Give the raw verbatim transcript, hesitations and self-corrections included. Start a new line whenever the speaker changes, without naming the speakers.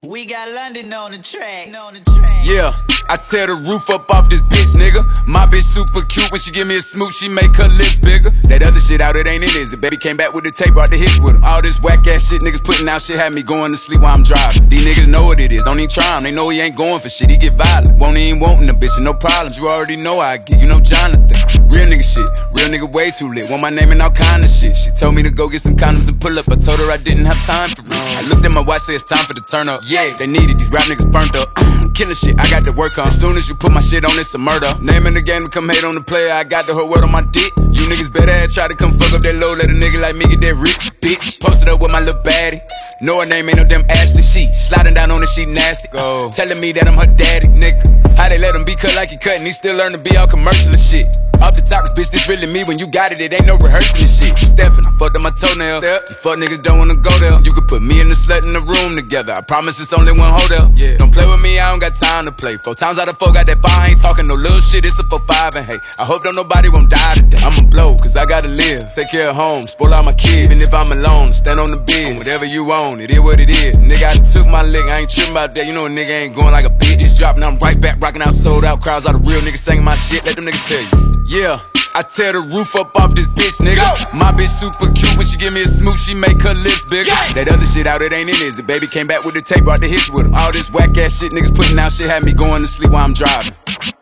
We got London on the track. On the track.
Yeah, I tear the roof up off this bitch, nigga. My bitch super cute. When she give me a smooch, she make her lips bigger. That other shit out, it ain't it, is it? Baby came back with the tape, brought the hits with him. All this whack ass shit niggas putting out shit had me going to sleep while I'm driving. These niggas know what it is, don't even try him. They know he ain't going for shit, he get violent. Won't even wantin' a bitch and no problems. You already know how I get, you know Jonathan. Real nigga shit, real nigga way too lit. Want my name and all kind of shit. She told me to go get some condoms and pull up. I told her I didn't have time for it. I looked at my watch, say it's time for the turn up. Yeah, they need it, these rap niggas burnt up. Killing shit, I got to work on. As soon as you put my shit on, it's a murder. Naming the game to come hate on the player, I got the whole world on my dick. You niggas better ass try to come fuck up that low, let a nigga like me get that rich, bitch. Posted up with my little baddie. Know her name ain't no damn Ashley. She sliding down on the sheet nasty. Go. Telling me that I'm her daddy, nigga. How they let him be cut like he cut and he still learn to be all commercial and shit. Off the top, bitch, this really me. When you got it, it ain't no rehearsing and shit. Steppin', I fucked up my toenail. Step. You fuck niggas don't wanna go there. You could put me and the slut in the room together. I promise it's only one hotel. Yeah. Don't play with me, I don't got time to play. Four times out of four, got that fire. I ain't talking no little shit, it's a four five. And hey, I hope don't nobody won't die today. I'ma blow, cause I gotta live. Take care of home, spoil all my kids. Even if I'm alone, stand on the biz. Whatever you own, it is what it is. Nigga, I took my lick, I ain't trippin' about that. You know a nigga ain't going like a bitch. Just dropping, I'm right back, rocking out, sold out. Crowds all the real niggas singing my shit. Let them niggas tell you. Yeah. I tear the roof up off this bitch, nigga. Go. My bitch super cute. When she give me a smooch, she make her lips bigger. Yeah. That other shit out, it ain't it, is it? Baby came back with the tape, brought the hits with him. All this whack ass shit niggas putting out shit had me going to sleep while I'm driving.